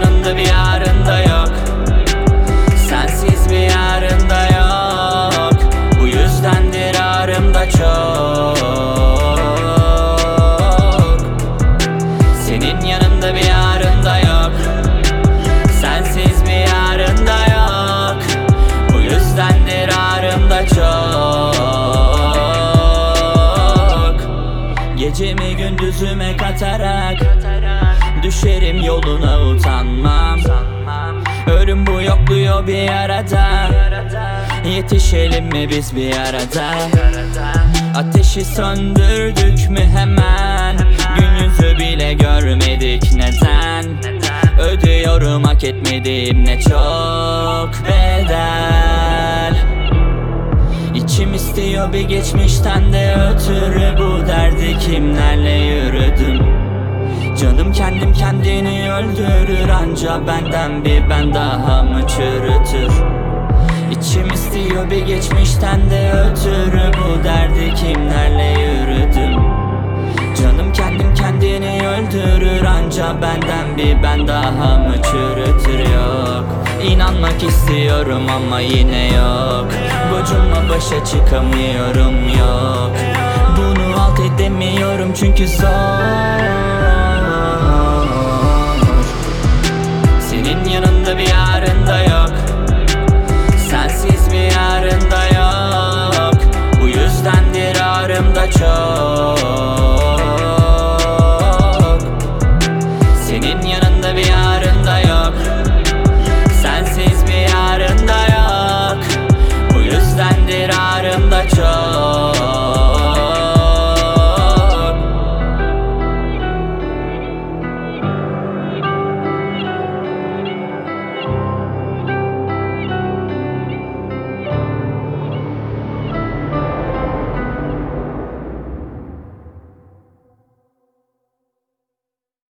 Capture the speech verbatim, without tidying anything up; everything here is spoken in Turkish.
yanında bir yarın da yok. Sensiz bir yarın da yok. Bu yüzdendir ağrımda çok. Senin yanında bir yarın da yok. Sensiz bir yarın da yok. Bu yüzdendir ağrımda çok. Gecemi gündüzüme katarak düşerim yoluna, utanmam. Ölüm bu yokluyor bir arada. Yetişelim mi biz bir arada? Ateşi söndürdük mü hemen? Gün yüzü bile görmedik, neden? Ödüyorum hak etmediğim ne çok bedel. İçim istiyor bir geçmişten de ötürü, bu derdi kimlerle yürüdüm. Canım kendim kendini öldürür, anca benden bir ben daha mı çürütür? İçim istiyor bir geçmişten de ötürü, bu derdi kimlerle yürüdüm. Canım kendim kendini öldürür, anca benden bir ben daha mı çürütür? Yok, İnanmak istiyorum ama yine yok. Gocunla başa çıkamıyorum, yok. Bunu alt edemiyorum çünkü zor.